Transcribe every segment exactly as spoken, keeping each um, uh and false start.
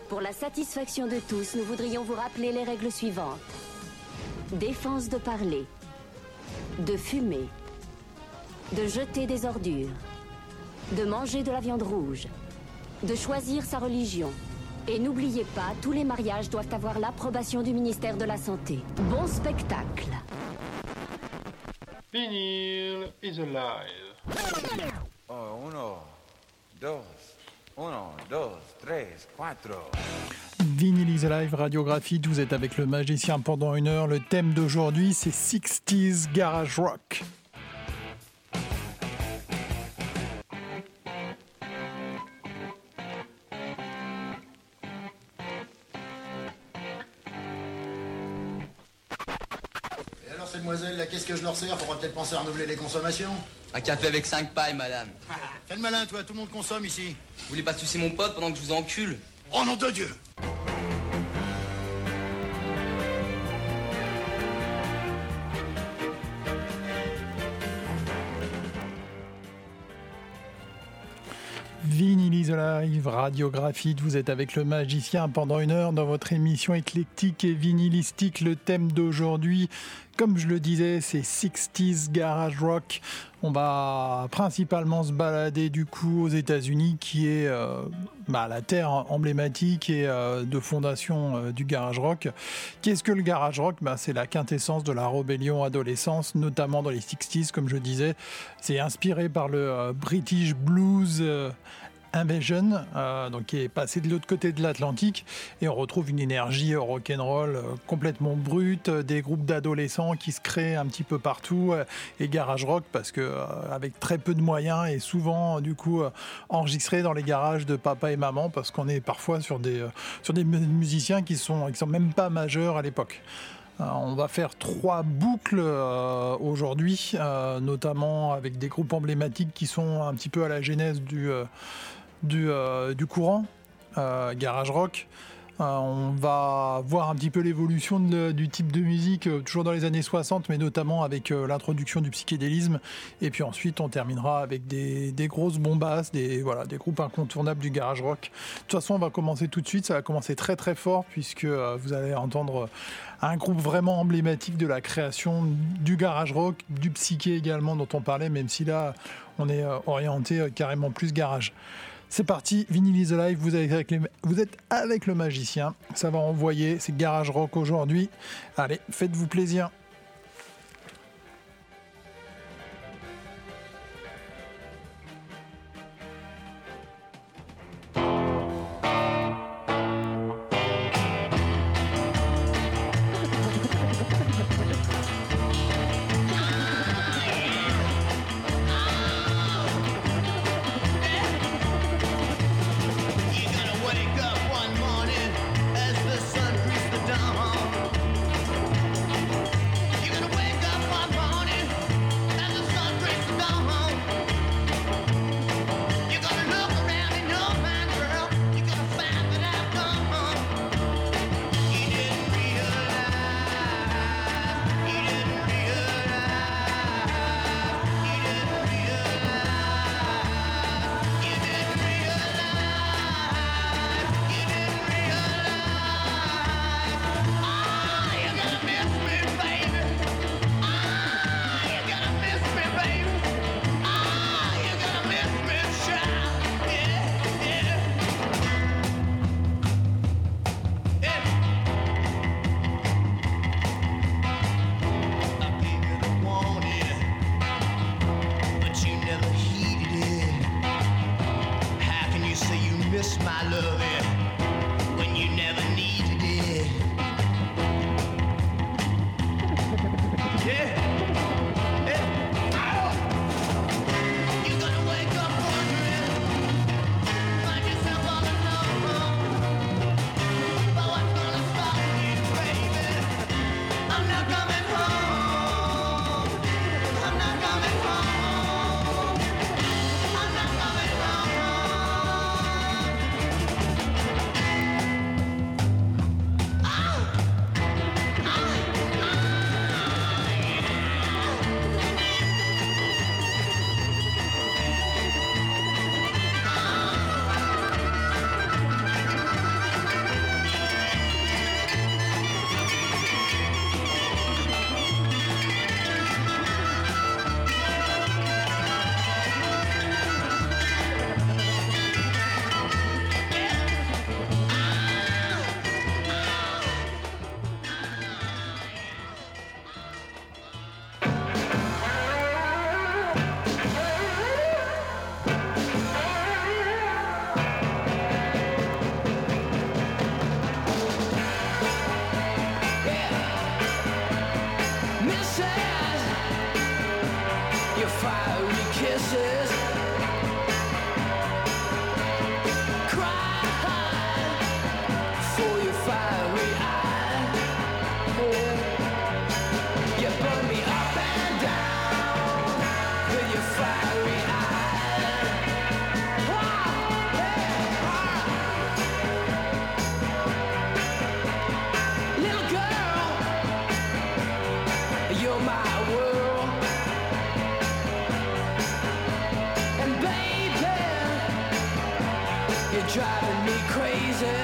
Pour la satisfaction de tous, nous voudrions vous rappeler les règles suivantes. Défense de parler, de fumer, de jeter des ordures, de manger de la viande rouge, de choisir sa religion. Et n'oubliez pas, tous les mariages doivent avoir l'approbation du ministère de la Santé. Bon spectacle. Vinyl is alive. Oh, uno, dos, uno, dos, tres, cuatro. Vinyl is Alive, radiographie, vous êtes avec le magicien pendant une heure. Le thème d'aujourd'hui, c'est sixties Garage Rock. Et alors, ces demoiselles, là, qu'est-ce que je leur sers? Faudra peut-être penser à renouveler les consommations. Un café avec cinq pailles, madame. Fais le malin, toi, tout le monde consomme ici. Vous voulez pas sucer mon pote pendant que je vous encule? Oh nom de Dieu! Vinyl is Alive, radiographie, vous êtes avec le magicien pendant une heure dans votre émission éclectique et vinylistique. Le thème d'aujourd'hui, comme je le disais, c'est sixties Garage Rock. On va principalement se balader du coup aux États-Unis, qui est euh, bah, la terre emblématique et euh, de fondation euh, du garage rock. Qu'est-ce que le garage rock? Bah, c'est la quintessence de la rébellion adolescence, notamment dans les sixties, comme je disais. C'est inspiré par le euh, British Blues euh, Invasion, euh, donc qui est passé de l'autre côté de l'Atlantique, et on retrouve une énergie rock'n'roll euh, complètement brute, euh, des groupes d'adolescents qui se créent un petit peu partout, euh, et garage rock parce que euh, avec très peu de moyens et souvent du coup euh, enregistré dans les garages de papa et maman, parce qu'on est parfois sur des euh, sur des musiciens qui sont qui sont même pas majeurs à l'époque. Euh, on va faire trois boucles euh, aujourd'hui, euh, notamment avec des groupes emblématiques qui sont un petit peu à la genèse du, euh, du, euh, du courant, euh, garage rock. Euh, on va voir un petit peu l'évolution de, du type de musique, euh, toujours dans les années soixante, mais notamment avec euh, l'introduction du psychédélisme. Et puis ensuite, on terminera avec des, des grosses bombasses, des, voilà, des groupes incontournables du garage rock. De toute façon, on va commencer tout de suite. Ça va commencer très très fort, puisque euh, vous allez entendre un groupe vraiment emblématique de la création du garage rock, du psyché également dont on parlait, même si là, on est euh, orienté euh, carrément plus garage. C'est parti, Vinyl is Alive, vous êtes, avec les, vous êtes avec le magicien, ça va envoyer, c'est garage rock aujourd'hui. Allez, faites-vous plaisir. I'm not coming home. you're driving me crazy.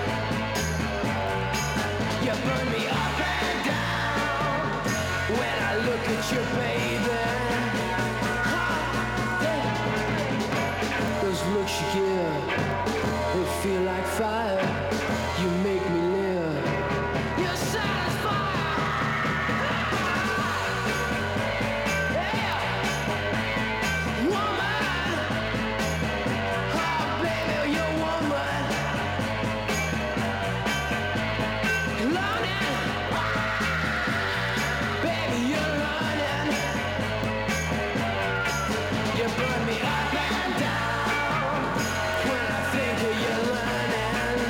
You burn me up and down when I look at you, baby. Those looks you give, they feel like fire. You make me live. You satisfy. Yeah, woman. Oh, baby, you're woman. Learning, baby, you're learning. You burn me up and down when I think of you learning.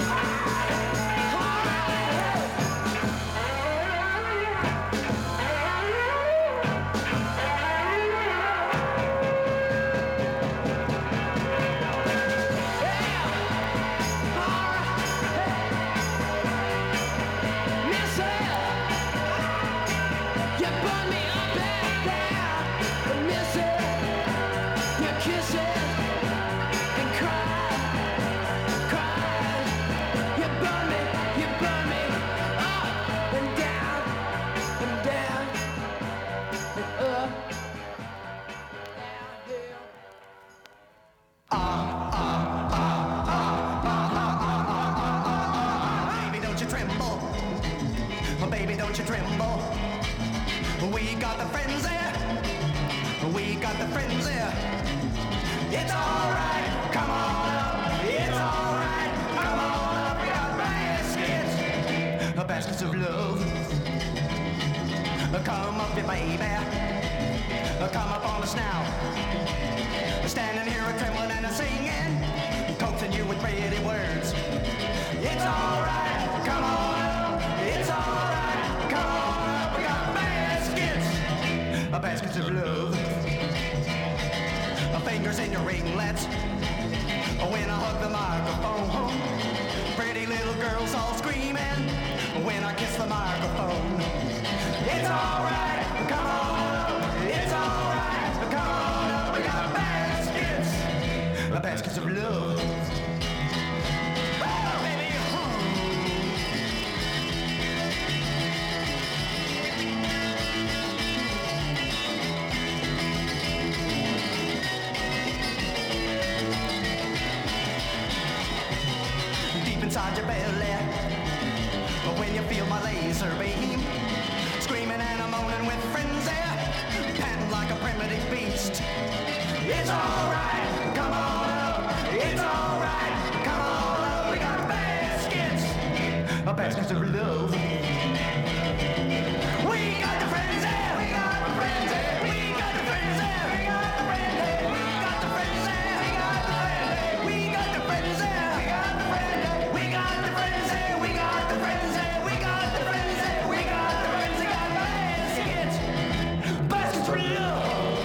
You burn me up and down, miss it. You kiss it and cry, cry. You burn me, you burn me up and down, and down, and up, Baby, don't you tremble. Oh, baby, don't you tremble. We got the friends there. We got the friends there. It's alright, come on up. It's alright, come on up. We got baskets, baskets of love. Come up, here, baby. Come up on us now. Standing here a trembling and a singing, coaxing you with pretty words. It's alright, come on up. It's alright, come on up. We got baskets, baskets of love. Fingers in your ringlets. When I hug the microphone, pretty little girls all screaming. When I kiss the microphone, it's alright, come on up. It's alright, come on up. We got baskets, baskets of love. Oh, baby. Deep inside your belly, when you feel my laser beam, screaming and I'm moaning with frenzy, panting like a primitive beast. It's alright, come on up. It's alright, come on up. We got baskets, baskets of love. We got the frenzy, we got the frenzy, we got the frenzy, we got the frenzy, we got the frenzy, we got the frenzy, we got the frenzy, we got the frenzy, we got the frenzy, we got the frenzy, we got the frenzy, we got the frenzy, got baskets, baskets for love.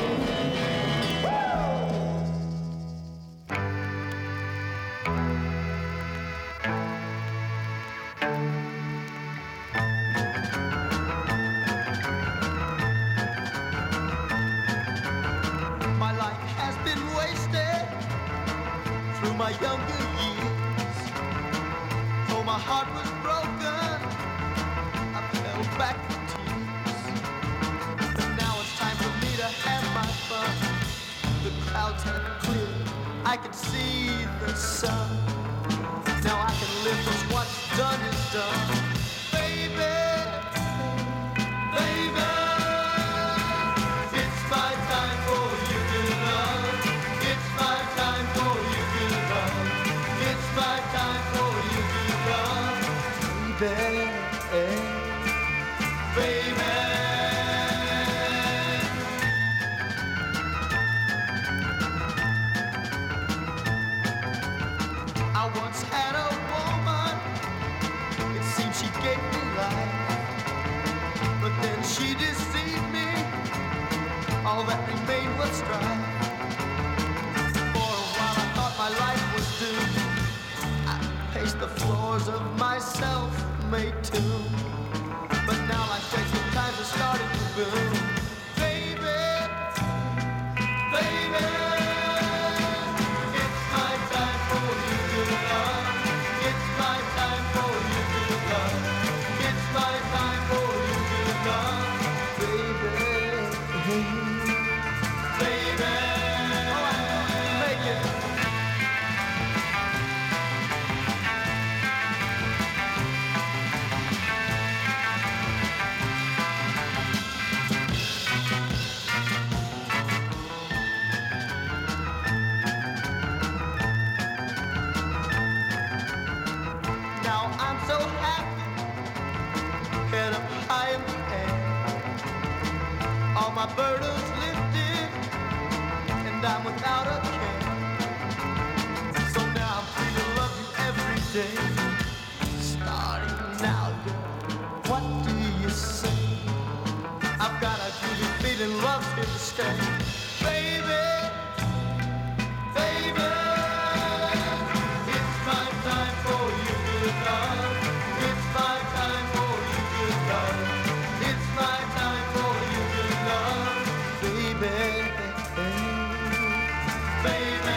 My life has been wasted through my younger years. Though my heart was broken, I held back the tears. But now it's time for me to have my fun. The clouds have cleared, I can see the sun. Now I can live 'cause what's done is done. Baby, baby, it's my time for you to love. It's my time for you to love. It's my time for you to love. Baby, baby. I once had a woman, it seemed she gave me life. But then she deceived me, all that remained was strife. For a while I thought my life was doomed. I paced the floors of my self-made tomb. But now like Shakespeare times have started to boom. Baby, baby, it's my time for you my burdens lifted, and I'm without a care. So now I'm free to love you every day. Starting now, girl, what do you say? I've got a Julie feeling love's here to stay. Baby, baby, it's my time for you, good love. It's my time for you, good love. It's my time for you, good love. Baby, baby.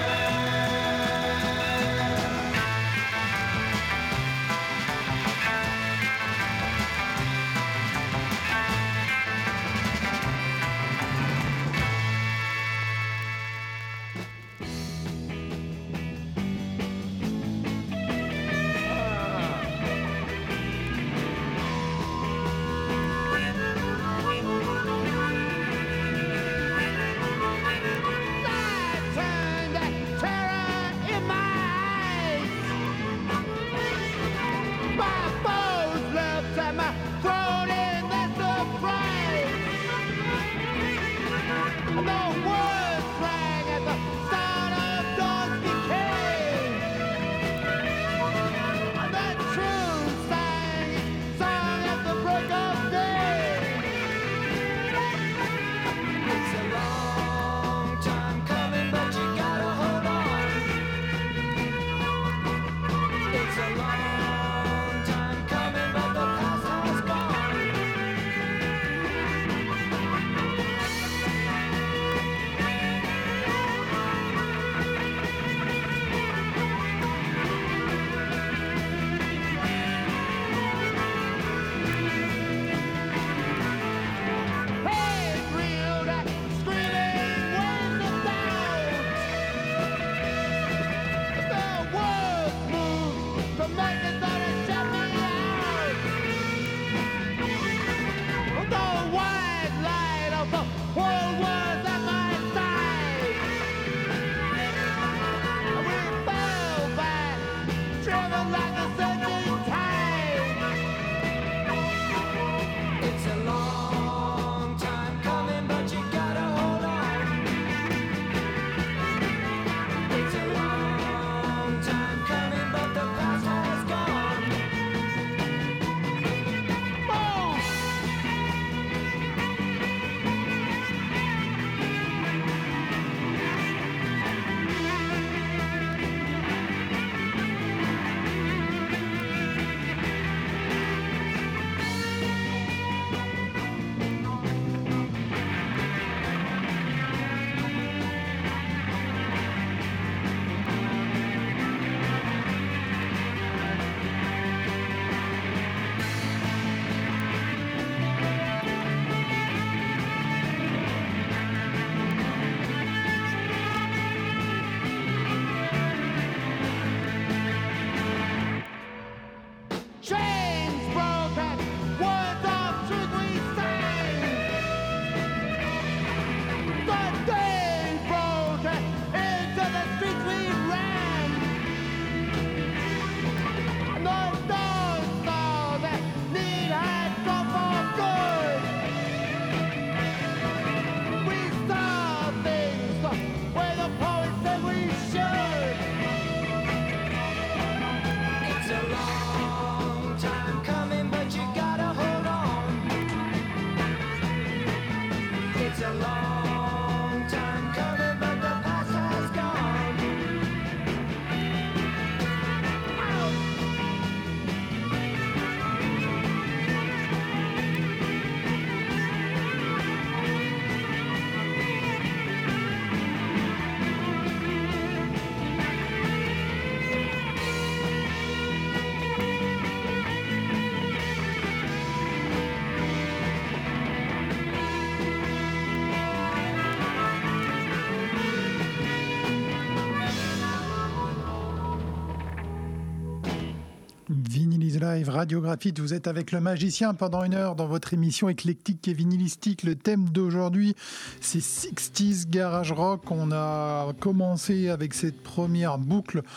Live, Radiographie, vous êtes avec le magicien pendant une heure dans votre émission éclectique et vinylistique. Le thème d'aujourd'hui, c'est soixante-dix Garage Rock. On a commencé avec cette première boucle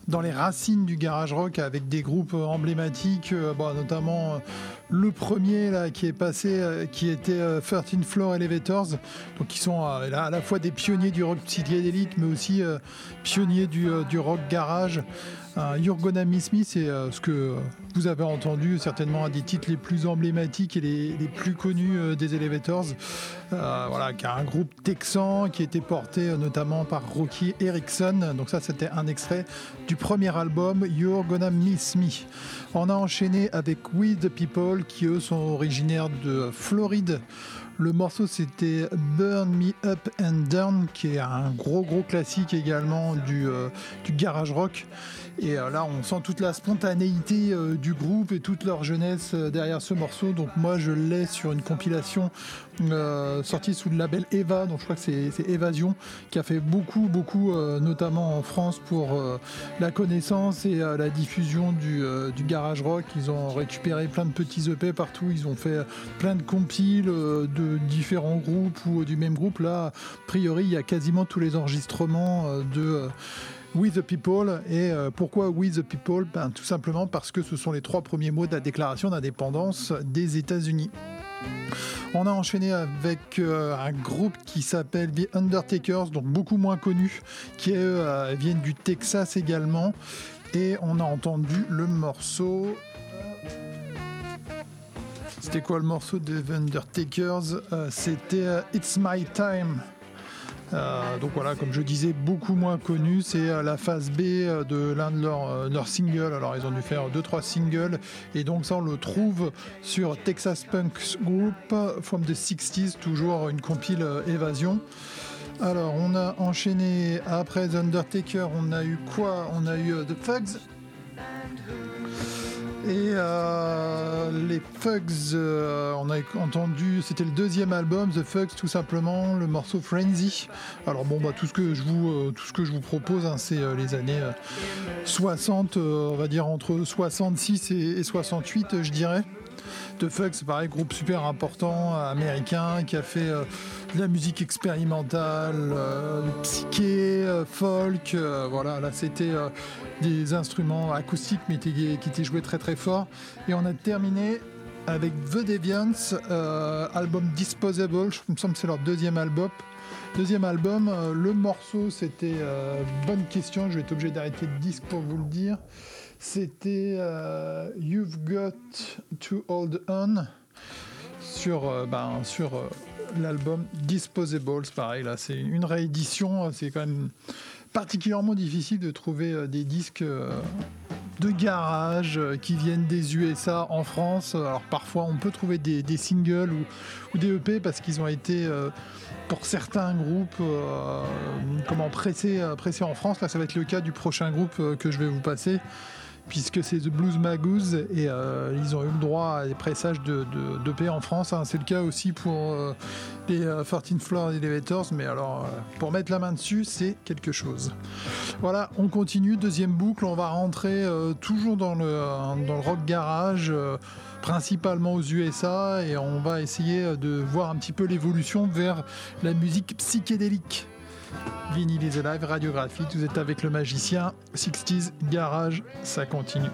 dans les racines du garage rock avec des groupes emblématiques, euh, bon, notamment euh, le premier là, qui est passé, euh, qui était euh, thirteenth Floor Elevators, donc qui sont euh, là, à la fois des pionniers du rock psychédélique, mais aussi euh, pionniers du, euh, du rock garage. Uh, You're Gonna Miss Me, c'est euh, ce que vous avez entendu, certainement un des titres les plus emblématiques et les, les plus connus euh, des Elevators. Euh, voilà, qui a un groupe texan qui était porté euh, notamment par Rocky Erickson. Donc ça, c'était un extrait du premier album You're Gonna Miss Me. On a enchaîné avec We the People, qui eux sont originaires de Floride. Le morceau, c'était Burn Me Up and Down, qui est un gros gros classique également du, euh, du garage rock. Et euh, là, on sent toute la spontanéité euh, du groupe et toute leur jeunesse euh, derrière ce morceau. Donc moi, je l'ai sur une compilation euh, sortie sous le label Eva. Donc je crois que c'est, c'est Évasion qui a fait beaucoup, beaucoup, euh, notamment en France, pour euh, la connaissance et euh, la diffusion du, euh, du garage rock. Ils ont récupéré plein de petits E P partout. Ils ont fait plein de compiles euh, de différents groupes ou du même groupe. Là, a priori, il y a quasiment tous les enregistrements euh, de... Euh, We the People. Et euh, pourquoi We the People? Ben, tout simplement parce que ce sont les trois premiers mots de la déclaration d'indépendance des États-Unis. On a enchaîné avec euh, un groupe qui s'appelle The Undertakers, donc beaucoup moins connu, qui euh, viennent du Texas également. Et on a entendu le morceau... C'était quoi le morceau de The Undertakers? euh, C'était euh, It's My Time. Euh, donc voilà, comme je disais, beaucoup moins connu. C'est euh, la phase B euh, de l'un de leurs euh, leur singles. Alors ils ont dû faire deux trois singles, et donc ça on le trouve sur Texas Punk Group from the sixties, toujours une compile euh, Évasion. Alors on a enchaîné après The Undertaker, on a eu quoi? On a eu euh, The Fugs. Et euh, les Fugs, euh, on a entendu, c'était le deuxième album, The Fugs, tout simplement, le morceau Frenzy. Alors bon, bah, tout ce que je vous, euh, tout ce que je vous propose, hein, c'est euh, les années euh, soixante, euh, on va dire entre soixante-six et, et soixante-huit, euh, je dirais. The Fugs, c'est pareil, groupe super important, américain, qui a fait euh, de la musique expérimentale, euh, psyché, euh, folk, euh, voilà, là c'était euh, des instruments acoustiques mais qui étaient joués très très fort. Et on a terminé avec The Deviants, euh, album Disposable, je me semble que c'est leur deuxième album. Deuxième album, euh, le morceau c'était, euh, bonne question, je vais être obligé d'arrêter le disque pour vous le dire. C'était euh, You've Got to Hold On sur, euh, ben, sur euh, l'album Disposables. Pareil, là, c'est une réédition. C'est quand même particulièrement difficile de trouver euh, des disques euh, de garage euh, qui viennent des U S A en France. Alors parfois, on peut trouver des, des singles ou, ou des E P parce qu'ils ont été... Euh, pour certains groupes euh, comment pressés, pressés en France. Là, ça va être le cas du prochain groupe euh, que je vais vous passer, puisque c'est The Blues Magoos, et euh, ils ont eu le droit à des pressages de, de, d'E P en France, hein. C'est le cas aussi pour euh, les euh, thirteenth Floor Elevators, mais alors euh, pour mettre la main dessus, c'est quelque chose. Voilà, on continue, deuxième boucle, on va rentrer euh, toujours dans le, euh, dans le rock garage, euh, principalement aux U S A, et on va essayer de voir un petit peu l'évolution vers la musique psychédélique. Vinyl is Alive, radiographie, vous êtes avec le magicien, sixties Garage, ça continue.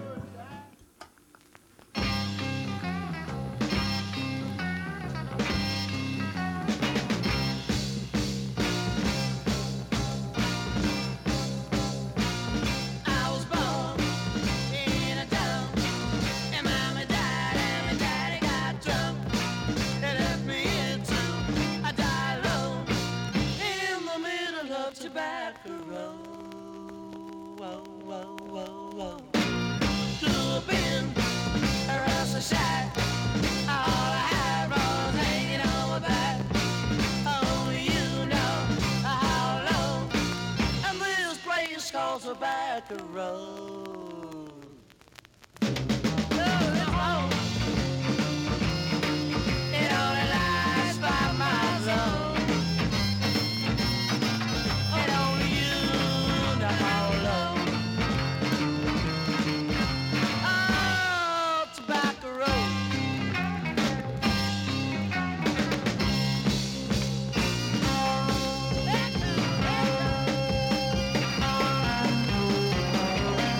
Oh,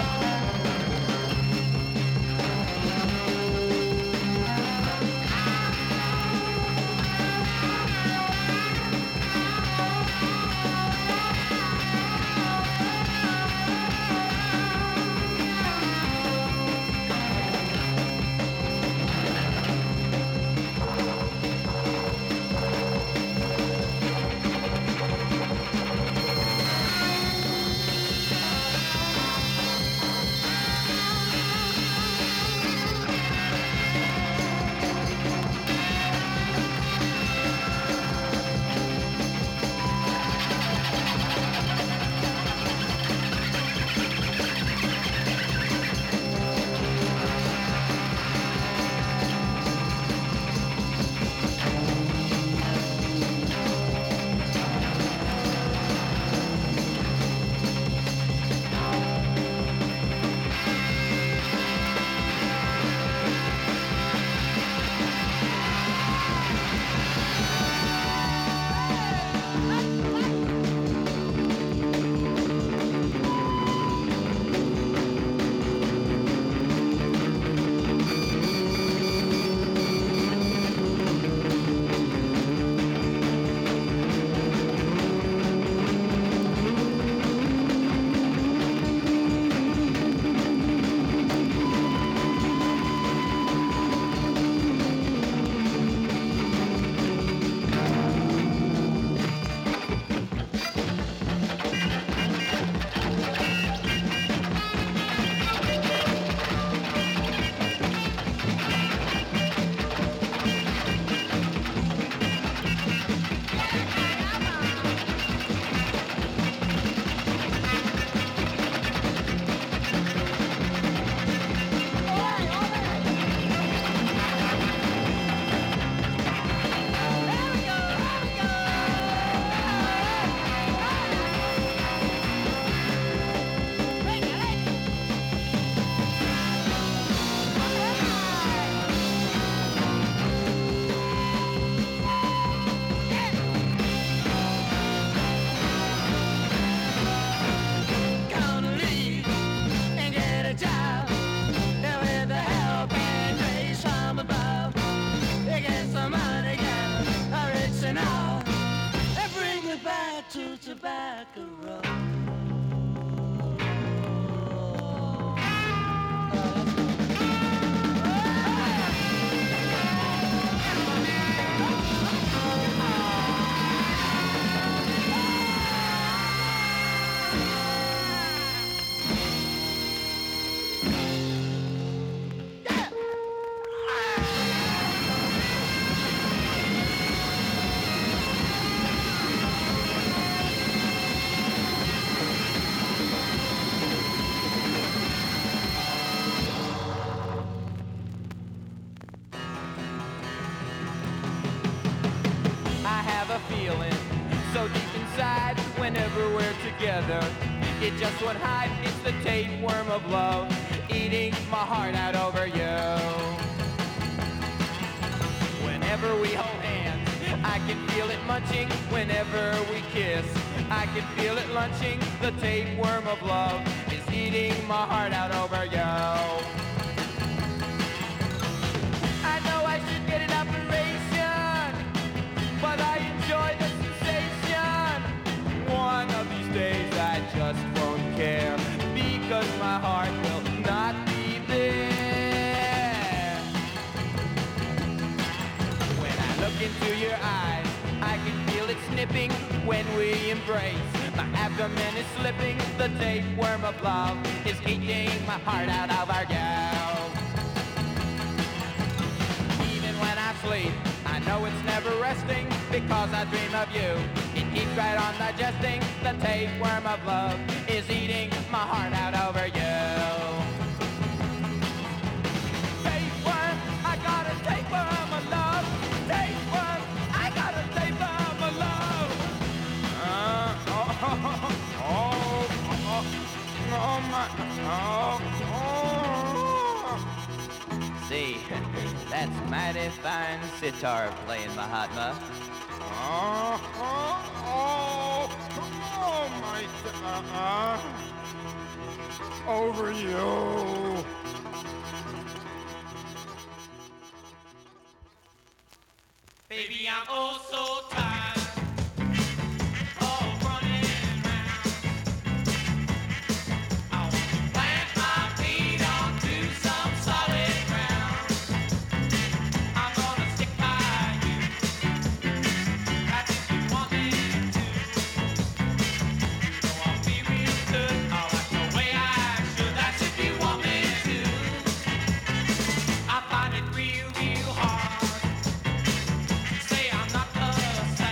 like a rock. I have a feeling so deep inside whenever we're together. It just won't hide, it's the tapeworm of love eating my heart out over you. Whenever we hold hands, I can feel it munching. Whenever we kiss, I can feel it lunching. The tapeworm of love is eating my heart out over you. I know I should get an operation, but I enjoy the sensation. One of these days I just won't care, because my heart will not be there. When I look into your eyes, I can feel it snipping when we embrace. My abdomen is slipping, the tapeworm of love is eating my heart out of our gals. Even when I sleep, I know it's never resting, because I dream of you. It keeps right on digesting. The tapeworm of love is eating my heart out over you. Tapeworm, I got a tapeworm of love. Tapeworm, I got a tapeworm of love. Uh, oh, oh, oh, oh, oh, my, oh, oh. See, that's mighty fine sitar playing, Mahatma. Oh, oh, oh, oh, my, uh, uh, over you. Baby, I'm oh so tired. Say I'm not the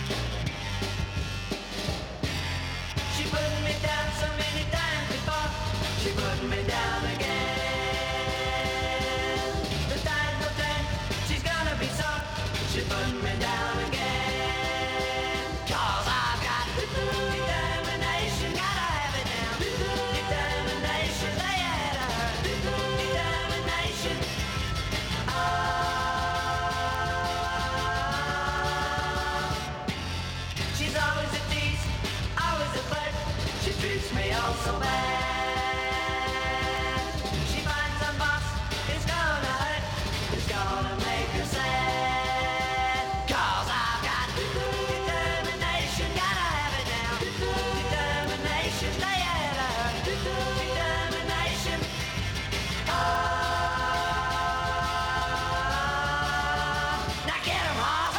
She put me down so many times before. She put me down again. The tide will turn, she's gonna be sore. She put me down again. Cause I've got determination, gotta have it now. Determination, lay at her. Determination. Oh. She's always a tease, always a flirt. She treats me all so bad. She finds some boss, it's gonna hurt. It's gonna make her sad. Cause I've got determination, gotta have it now. Determination, lay at her. Determination. Oh. Now get him, Hoss.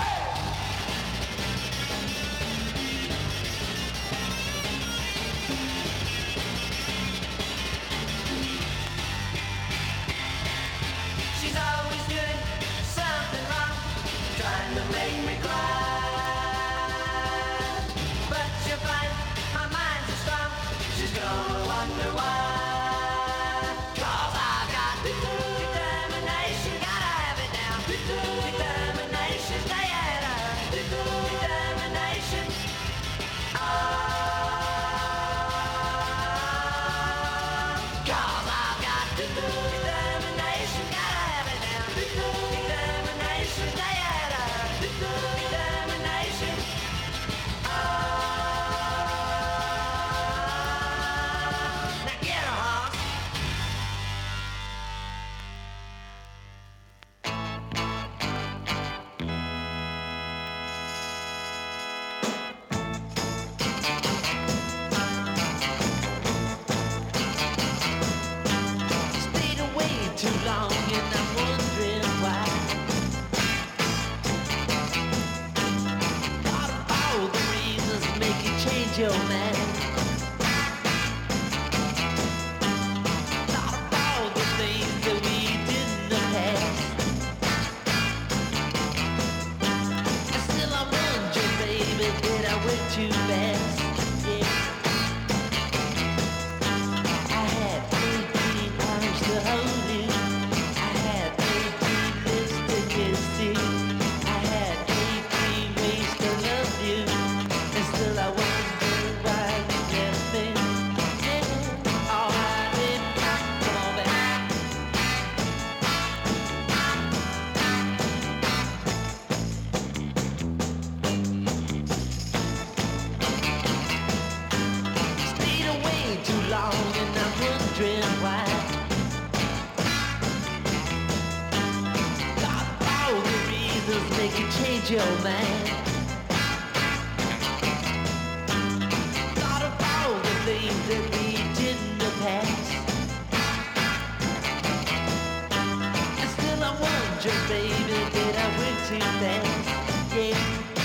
She's always doing something wrong, trying to make me cry. But you'll find my mind's so strong, she's gonna wonder why. Cause I've got determination, gotta have it now. Determination, stay at her. Determination. Oh. Cause I've got determination, gotta have it now. Determination, stay at her. Determination. Oh. Now get her, Hoss. Stayed away too long and I'm wondering why. Thought of all the reasons make you change your mind. Thought of all the things that we did in the past. And still I wonder, baby, did I wait too fast? Yeah. I had eighteen arms to hold you. I had eighteen lips to kiss you. I had eighteen ways to love you. And still I wonder why you left me. Yeah. All right, baby, come on back. Stayed away too long and I'm wondering why. Got all the reasons make you change your mind. Thought of all the things that we did in the past. And still I wonder, baby, did I wait too fast? Yeah.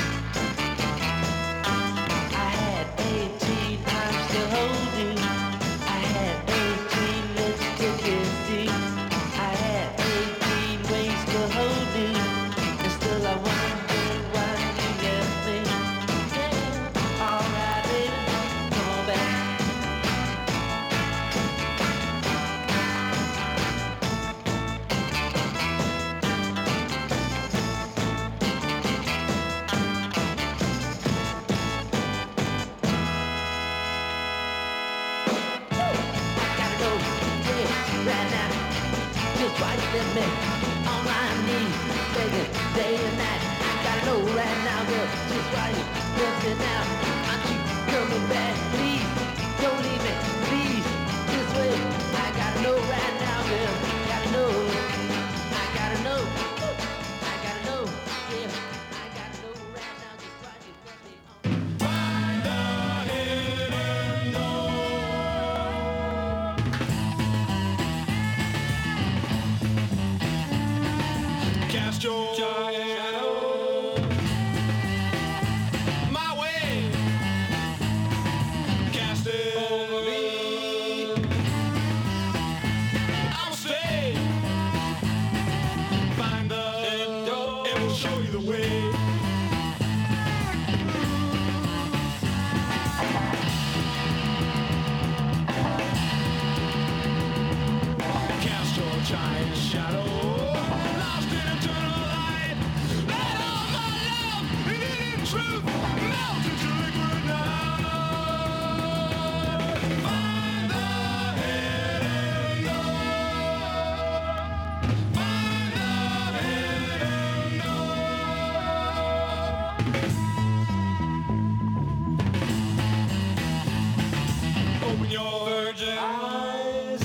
I had eighteen arms to hold you. I had eighteen lips to kiss you. I had eighteen ways to hold you. And still I wonder why you left me. Yeah. All right, baby, come on back. Gotta go, yeah, right now. Just why you left me on my knees, begging day and night. Gotta know right now, girl, just why you left me now. Aren't you coming back, please? Don't leave me, please. This way, I gotta know right now, girl. Gotta know, I gotta know, I gotta know, yeah. I gotta know right now, just why you left me on. Cast your shadow eyes,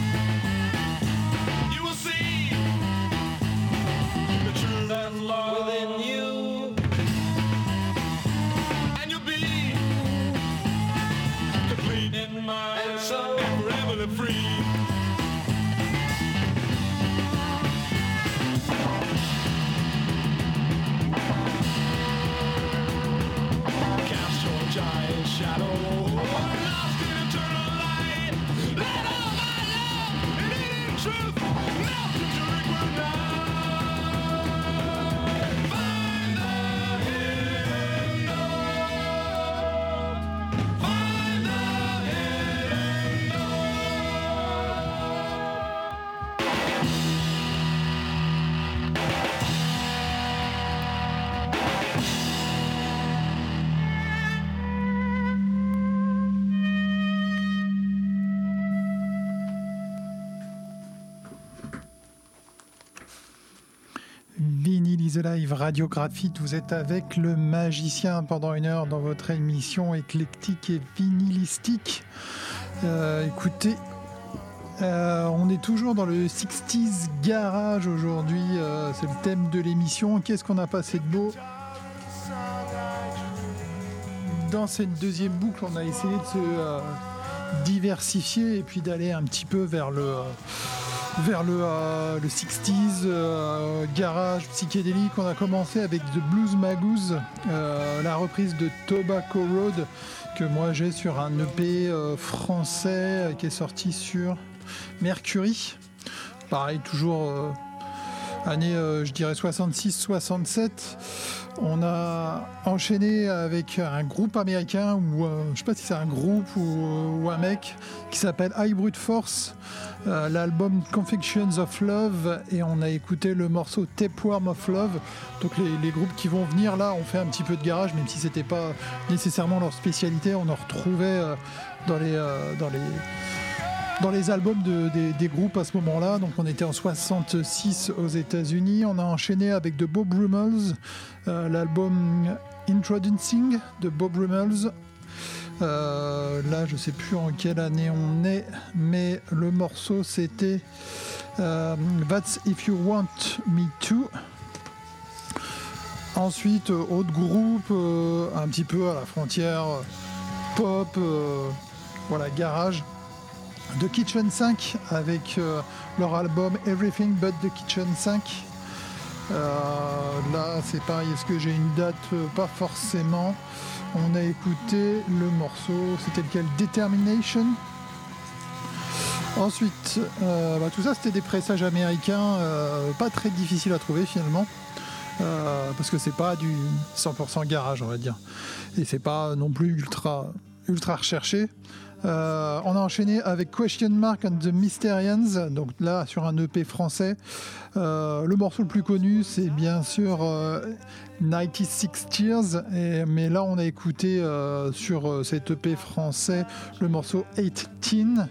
you will see the truth and love within you, and you'll be complete in mind and so forever free. Giant shadow, lost in eternal light. Let all my love and in truth melt into liquid night. Find the hidden door. Find the hidden Vinyl is Alive, Radio Graphite, vous êtes avec le magicien pendant une heure dans votre émission éclectique et vinylistique. Euh, écoutez, euh, on est toujours dans le sixties garage aujourd'hui, euh, c'est le thème de l'émission. Qu'est-ce qu'on a passé de beau? Dans cette deuxième boucle, on a essayé de se euh, diversifier et puis d'aller un petit peu vers le... Euh, vers le, euh, le sixties, euh, garage, psychédélique. On a commencé avec The Blues Magoos, euh, la reprise de Tobacco Road, que moi j'ai sur un E P euh, français euh, qui est sorti sur Mercury. Pareil, toujours euh, année, euh, je dirais soixante-six soixante-sept. On a enchaîné avec un groupe américain, ou euh, je ne sais pas si c'est un groupe ou, ou un mec, qui s'appelle High Brute Force, euh, l'album Confections of Love, et on a écouté le morceau Tapeworm of Love. Donc les, les groupes qui vont venir là ont fait un petit peu de garage, même si c'était pas nécessairement leur spécialité. On en retrouvait euh, dans les... Euh, dans les Dans les albums de, des, des groupes à ce moment-là. Donc on était en soixante-six aux États-Unis. On a enchaîné avec de Bob Brummels, euh, l'album Introducing de Bob Brummels. Euh, là, je sais plus en quelle année on est, mais le morceau c'était euh, That's If You Want Me To. Ensuite, euh, autre groupe, euh, un petit peu à la frontière euh, pop, euh, voilà, garage. The Kitchen cinq avec euh, leur album Everything But The Kitchen cinq. Euh, là c'est pareil, est-ce que j'ai une date? euh, Pas forcément. On a écouté le morceau, c'était lequel? Determination. Ensuite, euh, bah, tout ça c'était des pressages américains, euh, pas très difficiles à trouver finalement. Euh, parce que c'est pas du cent pour cent garage, on va dire. Et c'est pas non plus ultra, ultra recherché. Euh, on a enchaîné avec Question Mark and the Mysterians, donc là sur un E P français. Euh, le morceau le plus connu c'est bien sûr euh, ninety-six Tears, et, mais là on a écouté euh, sur euh, cet E P français le morceau eighteen.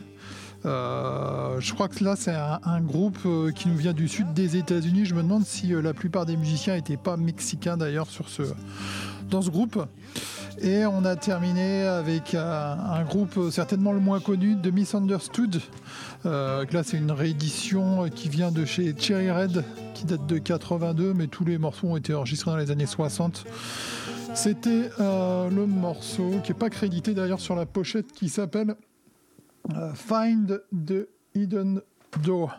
Euh, je crois que là c'est un, un groupe euh, qui nous vient du sud des États-Unis. Je me demande si euh, la plupart des musiciens n'étaient pas mexicains d'ailleurs sur ce, dans ce groupe. Et on a terminé avec un, un groupe certainement le moins connu, de Misunderstood. Euh, là, c'est une réédition qui vient de chez Cherry Red, qui date de quatre-vingt-deux, mais tous les morceaux ont été enregistrés dans les années soixante. C'était euh, le morceau qui n'est pas crédité d'ailleurs sur la pochette, qui s'appelle euh, Find the Hidden Door.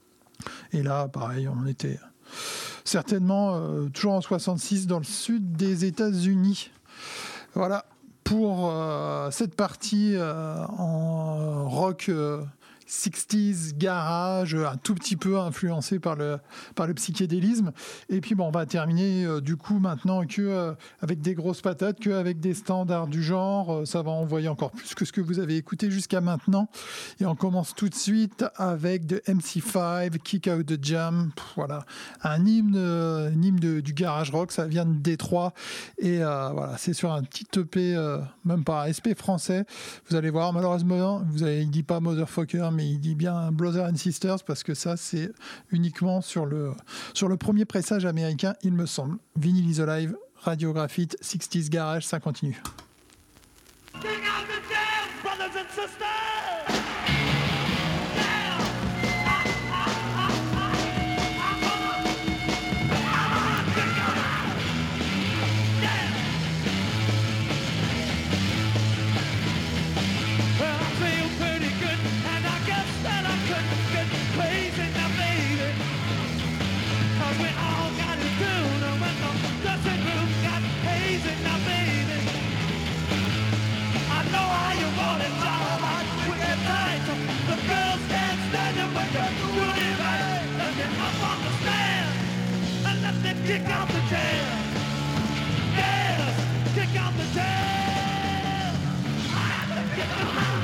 Et là, pareil, on était certainement euh, toujours en soixante-six dans le sud des États-Unis. Voilà pour euh, cette partie euh, en rock euh, sixties, garage, un tout petit peu influencé par le, par le psychédélisme. Et puis bon, on va terminer euh, du coup maintenant que euh, avec des grosses patates, que avec des standards du genre. Euh, ça va envoyer encore plus que ce que vous avez écouté jusqu'à maintenant. Et on commence tout de suite avec de M C five, Kick Out the Jam. Pff, voilà, un hymne, euh, un hymne de, du garage rock. Ça vient de Détroit. Et euh, voilà, c'est sur un petit E P, euh, même pas un S P français. Vous allez voir, malheureusement, vous avez, il dit pas Motherfucker, mais il dit bien Brothers and Sisters, parce que ça c'est uniquement sur le, sur le premier pressage américain, il me semble. Vinyl is Alive, Radio Graphite, sixties Garage, ça continue. King of the Jam, brothers and sisters! kick out the jam. Yes, kick out the jam. I have to kick them out.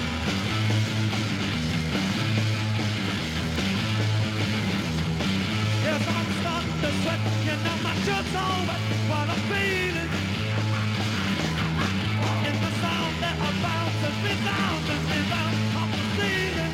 Yes, I'm starting to sweat, you know my shirt's on, but what I'm feeling is the sound that bounces me down, and me down off the ceiling.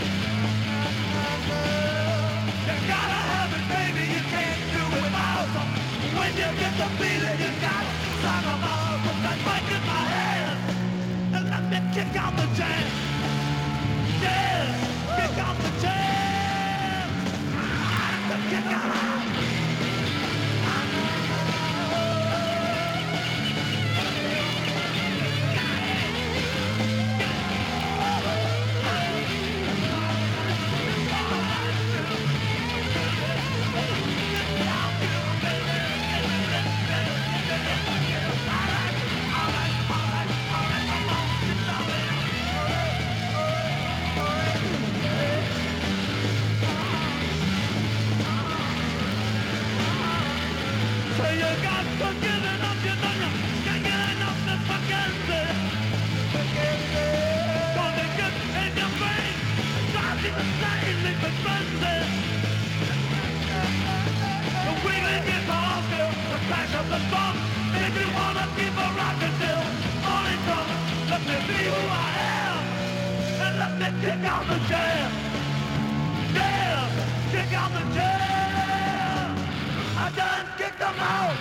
You gotta have it, baby, you can't do it without it. When you get the feeling, you gotta sing them all. Put that mic in my hand, and let me kick out the jam. Yeah, kick out the jam. Kick out. So you got to get it up, you know you can't get enough to fucking say. Gonna get in your brain, drive you insane, make it frenzy. The wheeling guitar still, the crash of the drum, make you wanna keep a rockin' till morning comes. Let me be who I am, and let me kick out the jam. Yeah, kick out the jam. I done kicked them out.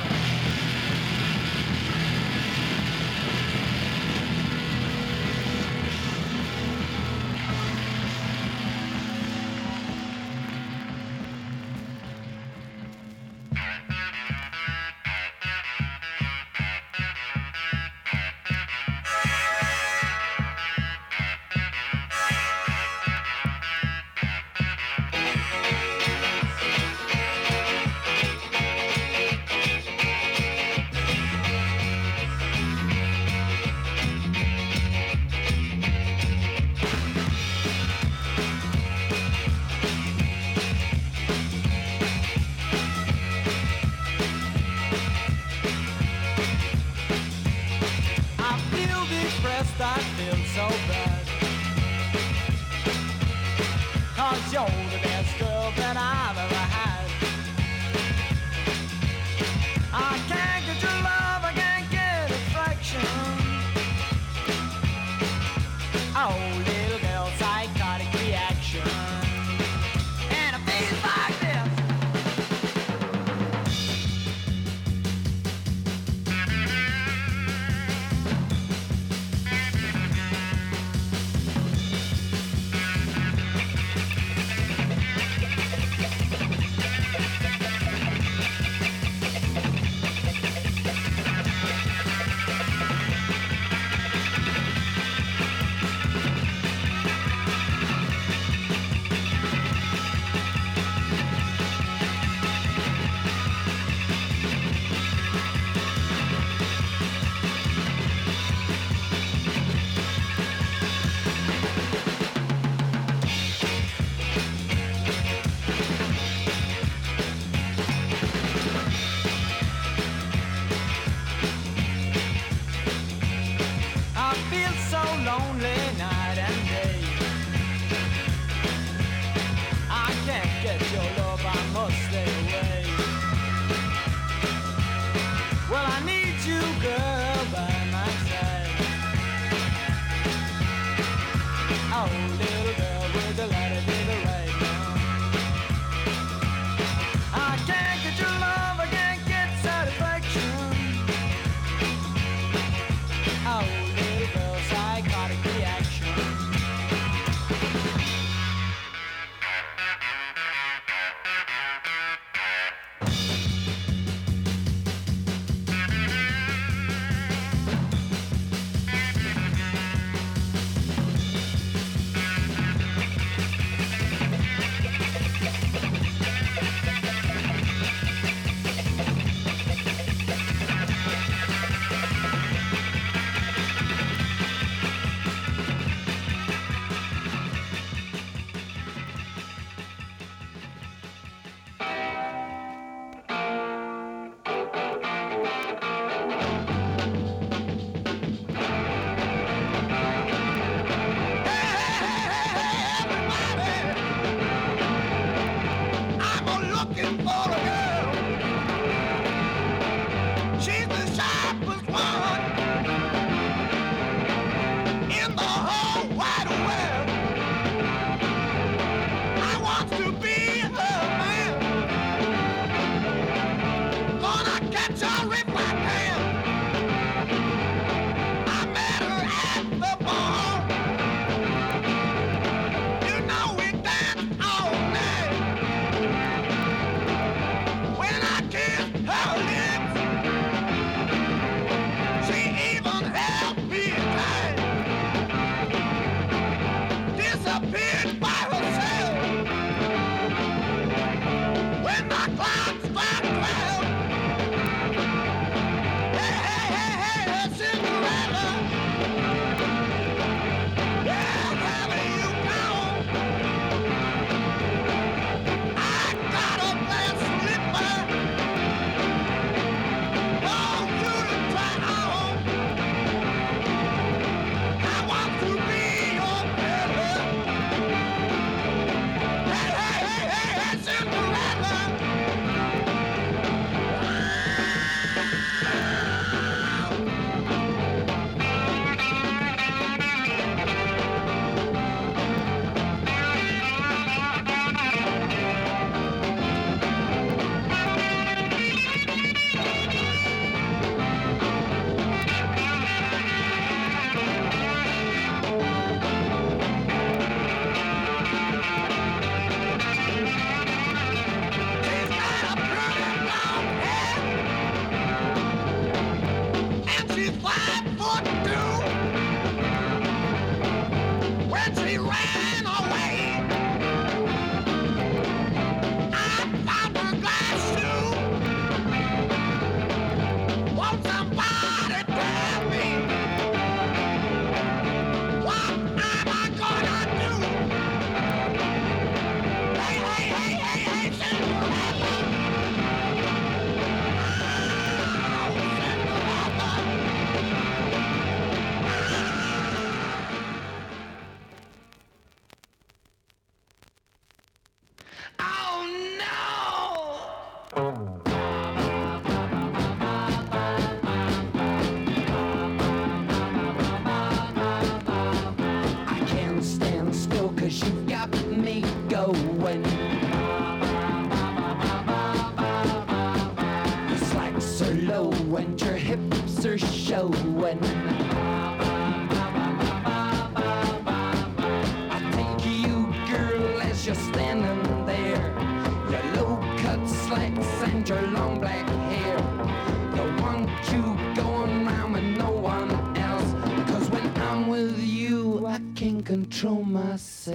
can't control myself.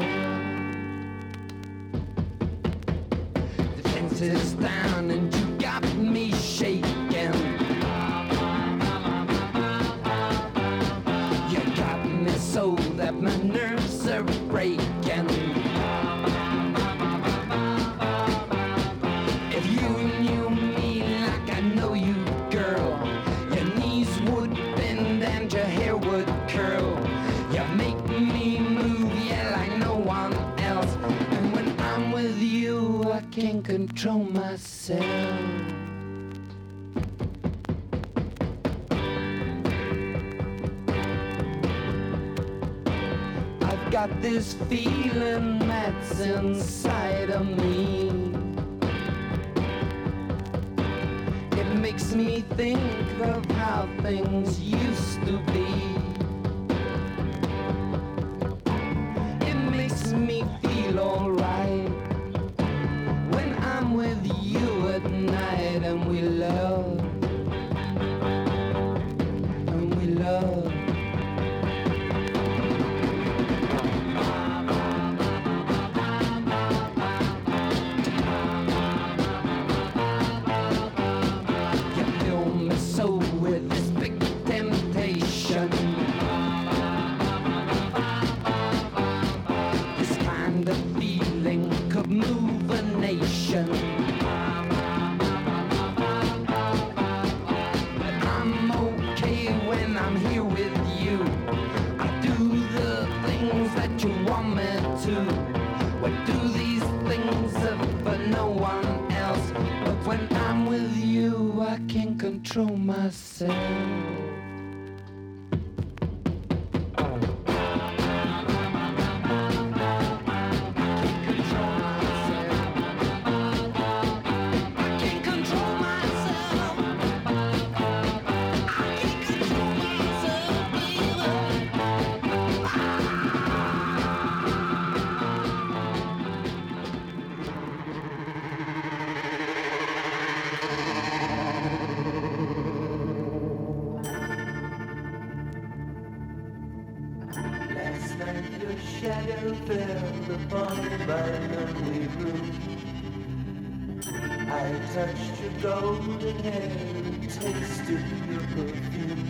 The fence is down and you got me shaking. You got me so that my nerves are breaking. If you knew me like I know you, girl, your knees would bend and your hair would curl. You make me move, yeah, like no one else. And when I'm with you, I can't control myself. I've got this feeling that's inside of me. It makes me think of how things used to be. It makes me feel alright when I'm with you at night and we love, and we love. Control myself. Touched your golden hair and tasted your perfume.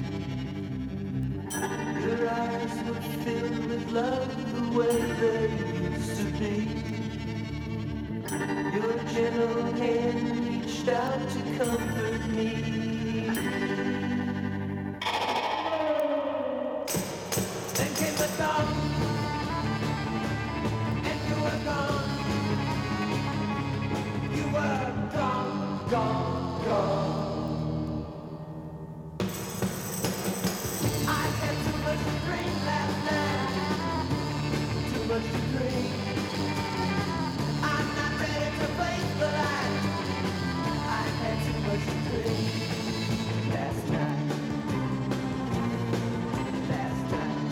Your eyes were filled with love the way they used to be. Your gentle hand reached out to comfort me. Then came the dawn, and you were gone. You were gone. Gone, gone. I had too much to drink last night. Too much to drink. I'm not ready to face the light. I had too much to drink last night. Last night.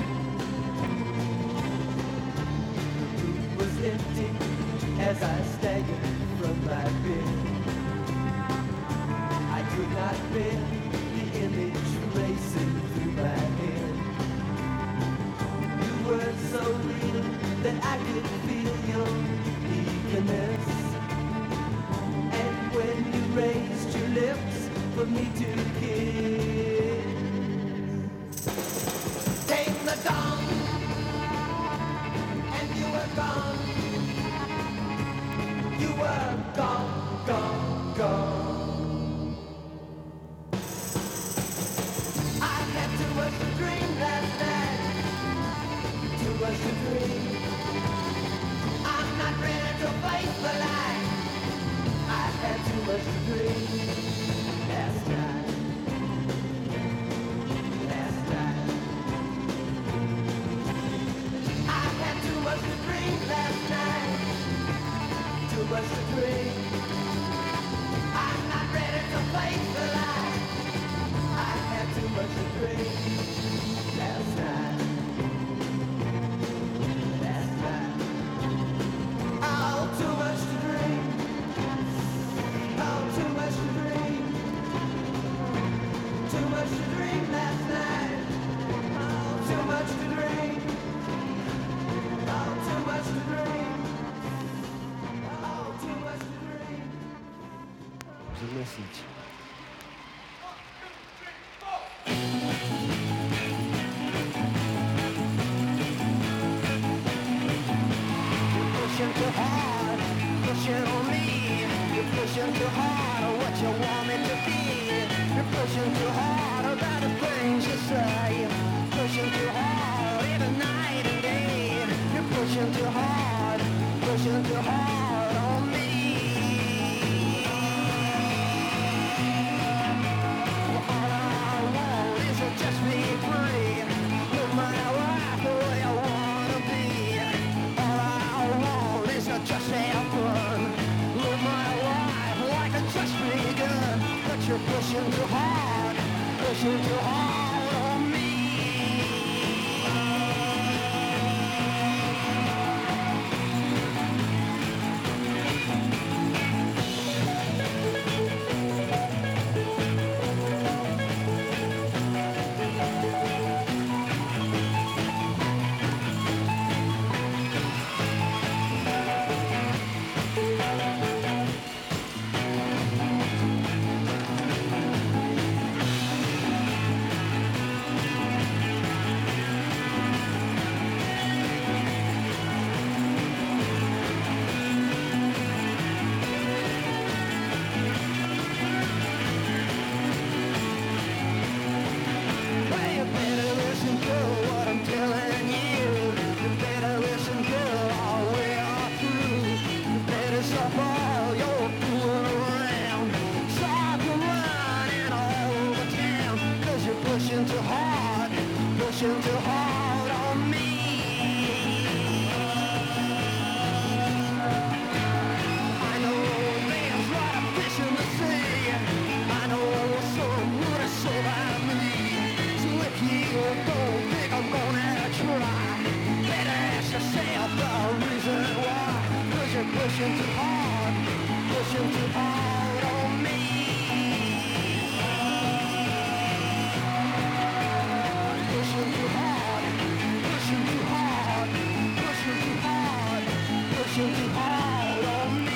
The room was empty as I staggered from my bed. I could not bear the image racing through my head. You were so real that I could feel your eagerness. And when you raised your lips for me to kiss, came the dawn, and you were gone. You were gone, gone, gone. Too much to drink. I'm not ready to face the light. I had too much to drink last night. Last night. I had too much to drink last pushing too hard, pushing on me. You're pushing too hard on what you want me to be. You're pushing too hard about the things you say. Pushing too hard even night and day. You're pushing too hard, pushing too hard on me. All I want is to just be free. Live my life the way I wanna be. All I want is to just have fun. Live my life like I just begun. But you're pushing too hard, pushing too hard on me. Well, you better listen to what I'm telling you. You better listen to all we are through. You better stop all your fooling around. Stop the running all over town. Cause you're pushing too hard, pushing too hard on me. I know there's a lot of fish in the sea. I know some would have so by me. So if you don't think I'm gonna try, better ask yourself the reason why. Cause you're pushing too hard, pushing too hard on me. Pushing too hard, pushing too hard, pushing too hard, pushing too hard on me.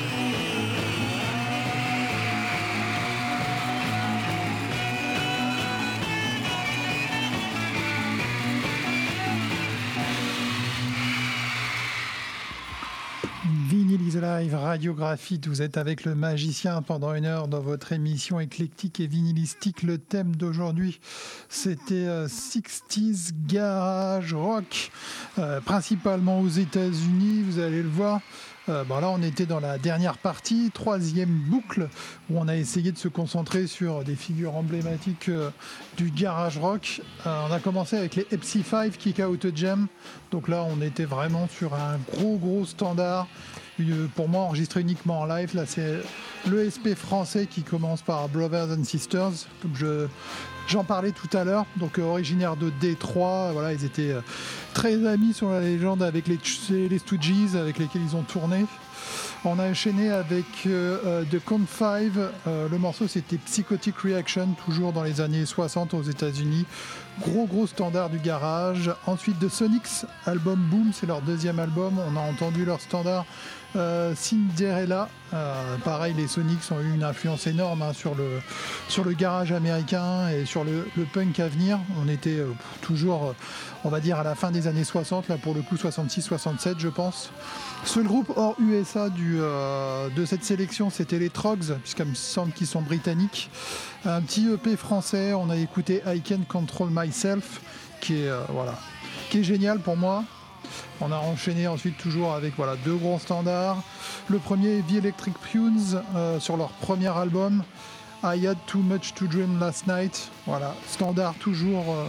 Vinyl is Alive, radiographie, vous êtes avec le magicien pendant une heure dans votre émission éclectique et vinylistique. Le thème d'aujourd'hui, c'était euh, sixties garage rock, euh, principalement aux États-Unis, vous allez le voir. Euh, bon là on était dans la dernière partie, troisième boucle, où on a essayé de se concentrer sur des figures emblématiques euh, du garage rock. Euh, on a commencé avec les Ep C cinq, Kick Out a Jam, donc là on était vraiment sur un gros gros standard, euh, pour moi enregistré uniquement en live. Là c'est l'E S P français qui commence par Brothers and Sisters, comme je... J'en parlais tout à l'heure, donc euh, originaire de Détroit, voilà, ils étaient euh, très amis sur la légende avec les, les Stooges avec lesquels ils ont tourné. On a enchaîné avec euh, euh, The Count cinq, euh, le morceau c'était Psychotic Reaction, toujours dans les années soixante aux États-Unis. Gros gros standard du garage. Ensuite The Sonics, album Boom, c'est leur deuxième album, on a entendu leur standard euh, Cinderella. Euh, pareil, les Sonics ont eu une influence énorme hein, sur, le, sur le garage américain et sur le, le punk à venir. On était euh, toujours, euh, on va dire, à la fin des années soixante, là pour le coup soixante-six soixante-sept je pense. Seul groupe hors U S A du, euh, de cette sélection, c'était les Trogs, puisqu'il me semble qu'ils sont britanniques. Un petit E P français, on a écouté I Can't Control Myself, qui est, euh, voilà, qui est génial pour moi. On a enchaîné ensuite toujours avec voilà, deux grands standards. Le premier, The Electric Tunes, euh, sur leur premier album, I Had Too Much to Dream Last Night. Voilà, standard toujours euh,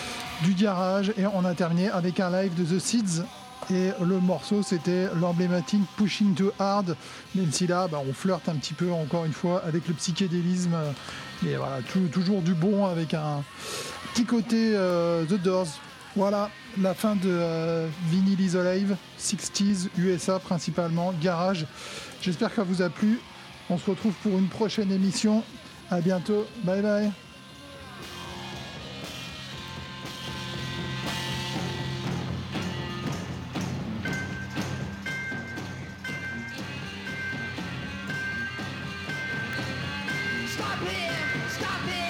du garage. Et on a terminé avec un live de The Seeds. Et le morceau, c'était l'emblématique Pushing Too Hard, même si là, bah, on flirte un petit peu, encore une fois, avec le psychédélisme. Mais voilà, tout, toujours du bon avec un petit côté euh, The Doors. Voilà, la fin de euh, Vinyl is Alive, sixties, U S A principalement, garage. J'espère que ça vous a plu. On se retrouve pour une prochaine émission. À bientôt. Bye bye. Stop it! Stop it!